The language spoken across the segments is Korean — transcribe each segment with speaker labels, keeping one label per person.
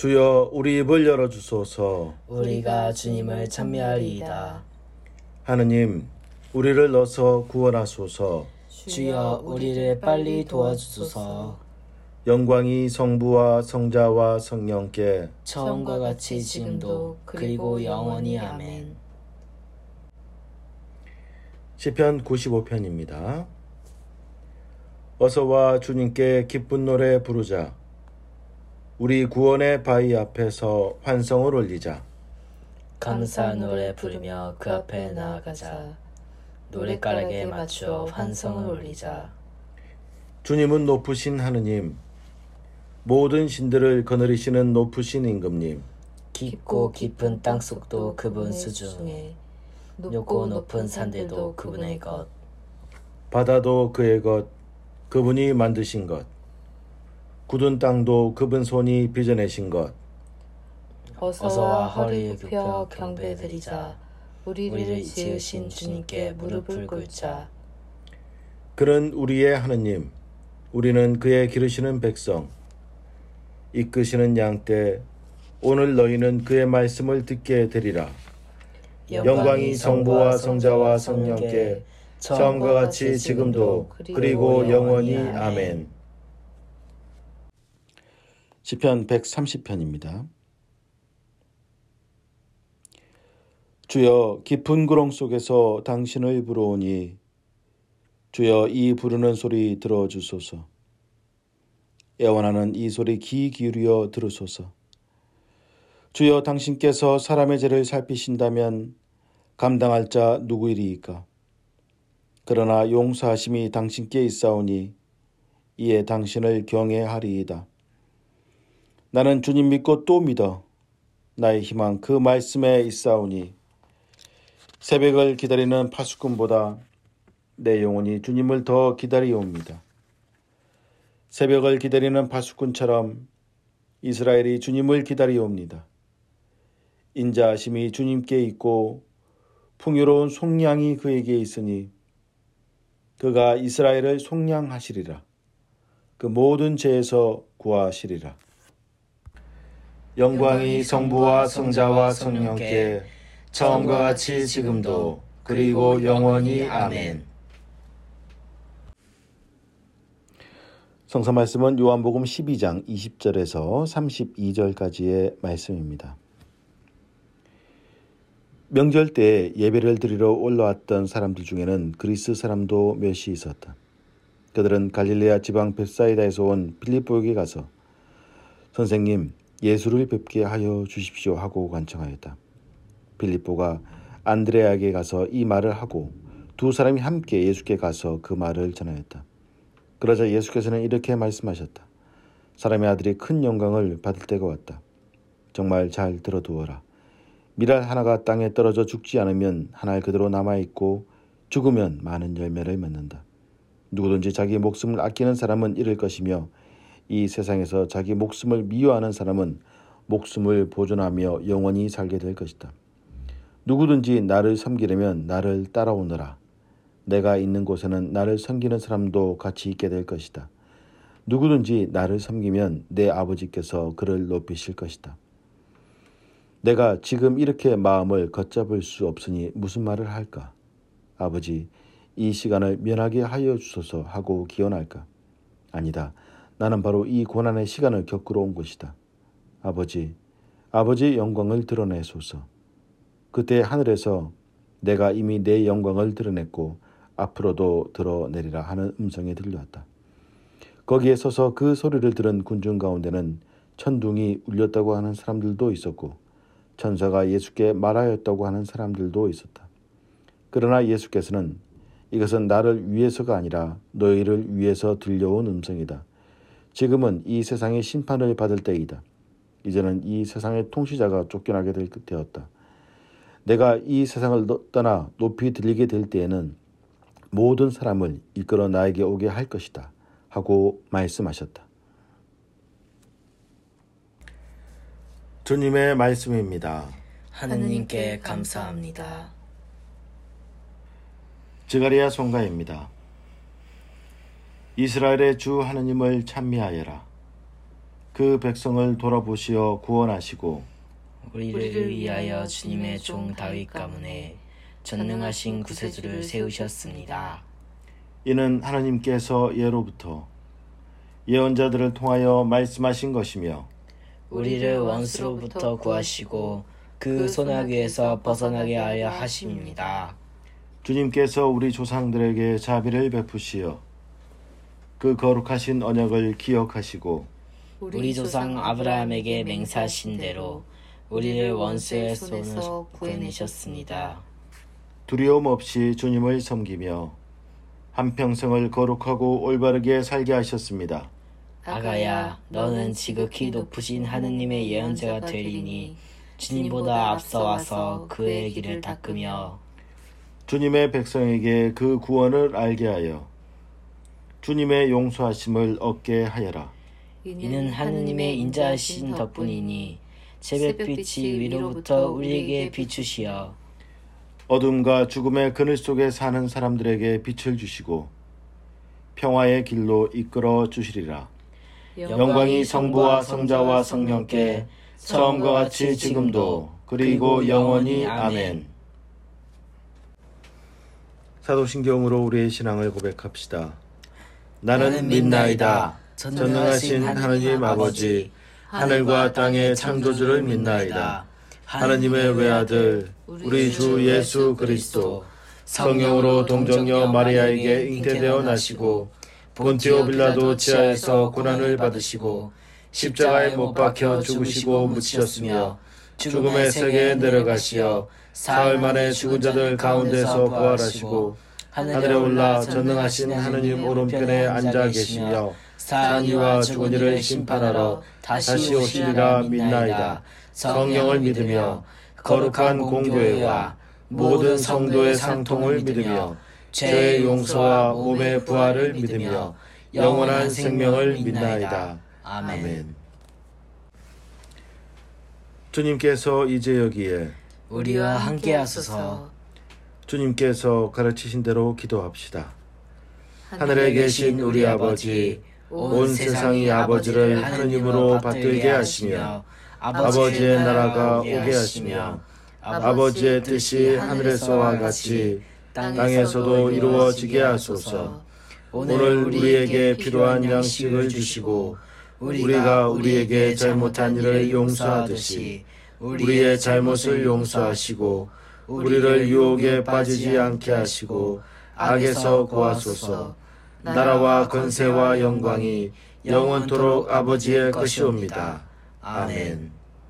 Speaker 1: 주여 우리 입을 열어주소서.
Speaker 2: 우리가 주님을 찬미하리이다.
Speaker 1: 하느님 우리를 넣어서 구원하소서.
Speaker 2: 주여 우리를 빨리 도와주소서.
Speaker 1: 영광이 성부와 성자와 성령께
Speaker 2: 처음과 같이 지금도 그리고 영원히 아멘.
Speaker 1: 시편 95편입니다. 어서와 주님께 기쁜 노래 부르자. 우리 구원의 바위 앞에서 환성을 올리자.
Speaker 2: 감사 노래 부르며 그 앞에 나아가자. 노랫가락에 맞추어 환성을 올리자.
Speaker 1: 주님은 높으신 하느님, 모든 신들을 거느리시는 높으신 임금님,
Speaker 2: 깊고 깊은 땅속도 그분 수중에, 높고 높은 산들도 그분의 것,
Speaker 1: 바다도 그의 것, 그분이 만드신 것, 굳은 땅도 그분 손이 빚어내신 것.
Speaker 2: 어서와 허리를 굽혀 경배드리자. 우리를 지으신 주님께 무릎을 꿇자.
Speaker 1: 그는 우리의 하느님, 우리는 그의 기르시는 백성, 이끄시는 양떼. 오늘 너희는 그의 말씀을 듣게 되리라. 영광이 성부와 성자와 성령께 처음과 같이 지금도 그리고 영원히 아멘. 시편 130편입니다. 주여 깊은 구렁 속에서 당신을 부르오니 주여 이 부르는 소리 들어주소서. 애원하는 이 소리 귀 기울여 들으소서. 주여 당신께서 사람의 죄를 살피신다면 감당할 자 누구이리이까? 그러나 용서하심이 당신께 있사오니 이에 당신을 경외하리이다. 나는 주님 믿고 또 믿어 나의 희망 그 말씀에 있사오니 새벽을 기다리는 파수꾼보다 내 영혼이 주님을 더 기다리옵니다. 새벽을 기다리는 파수꾼처럼 이스라엘이 주님을 기다리옵니다. 인자하심이 주님께 있고 풍요로운 속량이 그에게 있으니 그가 이스라엘을 속량하시리라. 그 모든 죄에서 구하시리라. 영광이 성부와 성자와 성령께 처음과 같이 지금도 그리고 영원히 아멘. 성서 말씀은 요한복음 12장 20절에서 32절까지의 말씀입니다. 명절 때 예배를 드리러 올라왔던 사람들 중에는 그리스 사람도 몇이 있었다. 그들은 갈릴레아 지방 벳사이다에서 온 빌립보에게 가서 선생님, 예수를 뵙게 하여 주십시오 하고 간청하였다. 빌립보가 안드레아에게 가서 이 말을 하고 두 사람이 함께 예수께 가서 그 말을 전하였다. 그러자 예수께서는 이렇게 말씀하셨다. 사람의 아들이 큰 영광을 받을 때가 왔다. 정말 잘 들어두어라. 밀알 하나가 땅에 떨어져 죽지 않으면 하나 그대로 남아있고 죽으면 많은 열매를 맺는다. 누구든지 자기 목숨을 아끼는 사람은 잃을 것이며 이 세상에서 자기 목숨을 미워하는 사람은 목숨을 보존하며 영원히 살게 될 것이다. 누구든지 나를 섬기려면 나를 따라오너라. 내가 있는 곳에는 나를 섬기는 사람도 같이 있게 될 것이다. 누구든지 나를 섬기면 내 아버지께서 그를 높이실 것이다. 내가 지금 이렇게 마음을 걷잡을 수 없으니 무슨 말을 할까? 아버지, 이 시간을 면하게 하여 주소서 하고 기원할까? 아니다. 나는 바로 이 고난의 시간을 겪으러 온 것이다. 아버지, 아버지의 영광을 드러내소서. 그때 하늘에서 내가 이미 내 영광을 드러냈고 앞으로도 드러내리라 하는 음성이 들려왔다. 거기에 서서 그 소리를 들은 군중 가운데는 천둥이 울렸다고 하는 사람들도 있었고 천사가 예수께 말하였다고 하는 사람들도 있었다. 그러나 예수께서는 이것은 나를 위해서가 아니라 너희를 위해서 들려온 음성이다. 지금은 이 세상의 심판을 받을 때이다. 이제는 이 세상의 통치자가 쫓겨나게 되었다. 내가 이 세상을 떠나 높이 들리게 될 때에는 모든 사람을 이끌어 나에게 오게 할 것이다. 하고 말씀하셨다. 주님의 말씀입니다.
Speaker 2: 하느님께 감사합니다.
Speaker 1: 지가리야 송가입니다. 이스라엘의 주 하느님을 찬미하여라. 그 백성을 돌아보시어 구원하시고
Speaker 2: 우리를 위하여 주님의 종 다윗 가문에 전능하신 구세주를 세우셨습니다.
Speaker 1: 이는 하나님께서 예로부터 예언자들을 통하여 말씀하신 것이며
Speaker 2: 우리를 원수로부터 구하시고 그 손아귀에서 벗어나게 하려 하심입니다.
Speaker 1: 주님께서 우리 조상들에게 자비를 베푸시어 그 거룩하신 언약을 기억하시고
Speaker 2: 우리 조상 아브라함에게 맹세하신 대로 우리를 원수의 손에서 구해내셨습니다.
Speaker 1: 두려움 없이 주님을 섬기며 한평생을 거룩하고 올바르게 살게 하셨습니다.
Speaker 2: 아가야, 너는 지극히 높으신 하느님의 예언자가 되리니 주님보다 앞서와서 그의 길을 닦으며
Speaker 1: 주님의 백성에게 그 구원을 알게 하여 주님의 용서하심을 얻게 하여라.
Speaker 2: 이는 하느님의 인자하신 덕분이니 새벽빛이 위로부터 우리에게 비추시어
Speaker 1: 어둠과 죽음의 그늘 속에 사는 사람들에게 빛을 주시고 평화의 길로 이끌어 주시리라. 영광이 성부와 성자와 성령께 처음과 같이 지금도 그리고 영원히 아멘. 사도신경으로 우리의 신앙을 고백합시다. 나는 믿나이다. 전능하신 하느님 아버지, 하늘과 땅의 창조주를 믿나이다. 하느님의 외아들 우리 주 예수 그리스도 성령으로 동정녀 마리아에게 잉태되어 나시고 본티오 빌라도 지하에서 고난을 받으시고 십자가에 못 박혀 죽으시고 묻히셨으며 죽음의 세계에 내려가시어 사흘 만에 죽은 자들 가운데서 부활하시고 하늘에 올라 전능하신 하느님 오른편에 앉아 계시며 산 이와 죽은 이를 심판하러 다시 오시리라 믿나이다. 성령을 믿으며 거룩한 공교회와 모든 성도의 상통을 믿으며 죄의 용서와 몸의 부활을 믿으며 영원한 생명을 믿나이다. 아멘. 주님께서 이제 여기에
Speaker 2: 우리와 함께 하소서.
Speaker 1: 주님께서 가르치신 대로 기도합시다. 하늘에 계신 우리 아버지, 온 세상이 아버지를 하느님으로 받들게 하시며 아버지의 나라가 오게 하시며 아버지의 뜻이 하늘에서와 같이 땅에서도 이루어지게 하소서. 오늘 우리에게 필요한 양식을 주시고 우리가 우리에게 잘못한 일을 용서하듯이 우리의 잘못을 용서하시고 우리를 유혹에 빠지지 않게 하시고 악에서 구하소서. 나라와 권세와 영광이 영원토록 아버지의 것이옵니다. 아멘.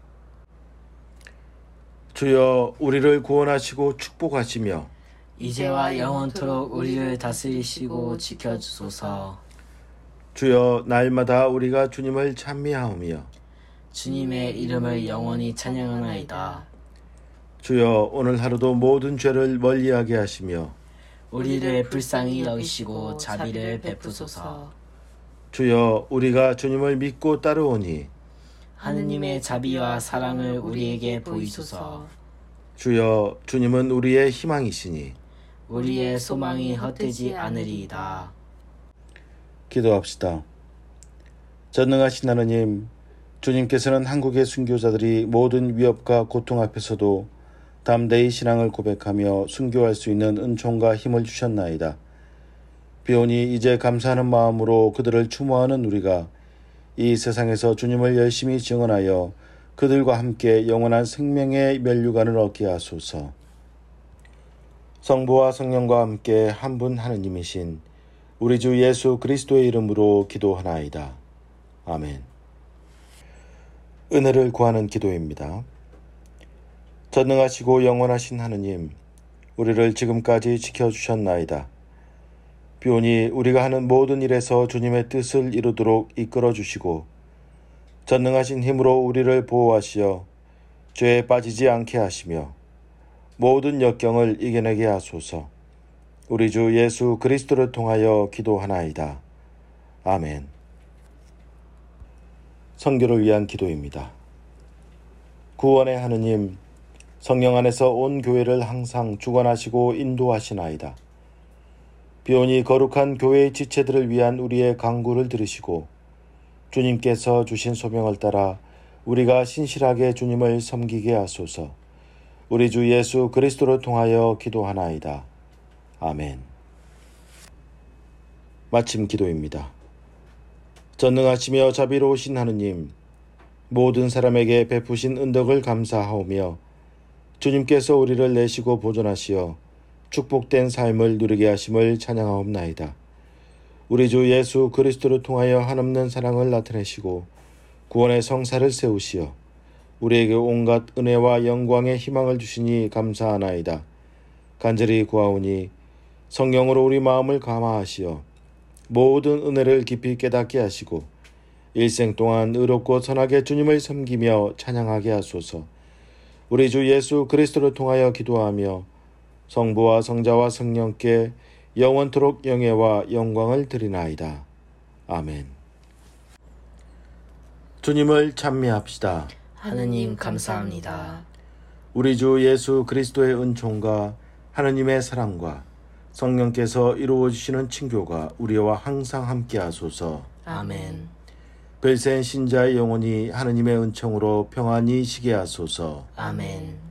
Speaker 1: 주여, 우리를 구원하시고 축복하시며
Speaker 2: 이제와 영원토록 우리를 다스리시고 지켜주소서.
Speaker 1: 주여, 날마다 우리가 주님을 찬미하오며
Speaker 2: 주님의 이름을 영원히 찬양하나이다.
Speaker 1: 주여, 오늘 하루도 모든 죄를 멀리하게 하시며
Speaker 2: 우리를 불쌍히 여기시고 자비를 베푸소서.
Speaker 1: 주여, 우리가 주님을 믿고 따르오니
Speaker 2: 하느님의 자비와 사랑을 우리에게 보이소서.
Speaker 1: 주여, 주님은 우리의 희망이시니
Speaker 2: 우리의 소망이 헛되지 않으리이다.
Speaker 1: 기도합시다. 전능하신 하느님, 주님께서는 한국의 순교자들이 모든 위협과 고통 앞에서도 담대히 신앙을 고백하며 순교할 수 있는 은총과 힘을 주셨나이다. 비오니 이제 감사하는 마음으로 그들을 추모하는 우리가 이 세상에서 주님을 열심히 증언하여 그들과 함께 영원한 생명의 면류관을 얻게 하소서. 성부와 성령과 함께 한 분 하느님이신 우리 주 예수 그리스도의 이름으로 기도하나이다. 아멘. 은혜를 구하는 기도입니다. 전능하시고 영원하신 하느님, 우리를 지금까지 지켜주셨나이다. 비오니 우리가 하는 모든 일에서 주님의 뜻을 이루도록 이끌어주시고 전능하신 힘으로 우리를 보호하시어 죄에 빠지지 않게 하시며 모든 역경을 이겨내게 하소서. 우리 주 예수 그리스도를 통하여 기도하나이다. 아멘. 선교를 위한 기도입니다. 구원의 하느님, 성령 안에서 온 교회를 항상 주관하시고 인도하시나이다. 비오니 거룩한 교회의 지체들을 위한 우리의 간구를 들으시고 주님께서 주신 소명을 따라 우리가 신실하게 주님을 섬기게 하소서. 우리 주 예수 그리스도를 통하여 기도하나이다. 아멘. 마침 기도입니다. 전능하시며 자비로우신 하느님, 모든 사람에게 베푸신 은덕을 감사하오며 주님께서 우리를 내시고 보존하시어 축복된 삶을 누리게 하심을 찬양하옵나이다. 우리 주 예수 그리스도를 통하여 한없는 사랑을 나타내시고 구원의 성사를 세우시어 우리에게 온갖 은혜와 영광의 희망을 주시니 감사하나이다. 간절히 구하오니 성령으로 우리 마음을 감화하시어 모든 은혜를 깊이 깨닫게 하시고 일생 동안 의롭고 선하게 주님을 섬기며 찬양하게 하소서. 우리 주 예수 그리스도를 통하여 기도하며 성부와 성자와 성령께 영원토록 영예와 영광을 드리나이다. 아멘. 주님을 찬미합시다.
Speaker 2: 하느님 감사합니다.
Speaker 1: 우리 주 예수 그리스도의 은총과 하느님의 사랑과 성령께서 이루어 주시는 친교가 우리와 항상 함께 하소서.
Speaker 2: 아멘.
Speaker 1: 별세인 신자의 영혼이 하느님의 은총으로 평안히 쉬게 하소서.
Speaker 2: 아멘.